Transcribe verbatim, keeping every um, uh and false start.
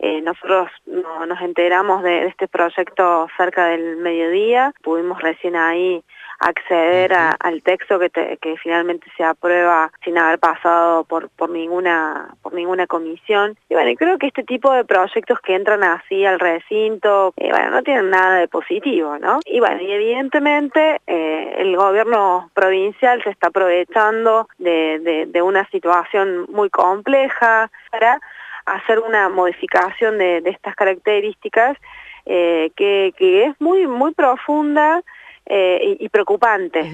Eh, nosotros no, nos enteramos de, de este proyecto cerca del mediodía, pudimos recién ahí acceder a, al texto que, te, que finalmente se aprueba sin haber pasado por, por ninguna por ninguna comisión. Y bueno, creo que este tipo de proyectos que entran así al recinto, eh, bueno, no tienen nada de positivo, ¿no? Y bueno, y evidentemente eh, el gobierno provincial se está aprovechando de, de, de una situación muy compleja para hacer una modificación de, de estas características eh, que, que es muy, muy profunda eh, y, y preocupante.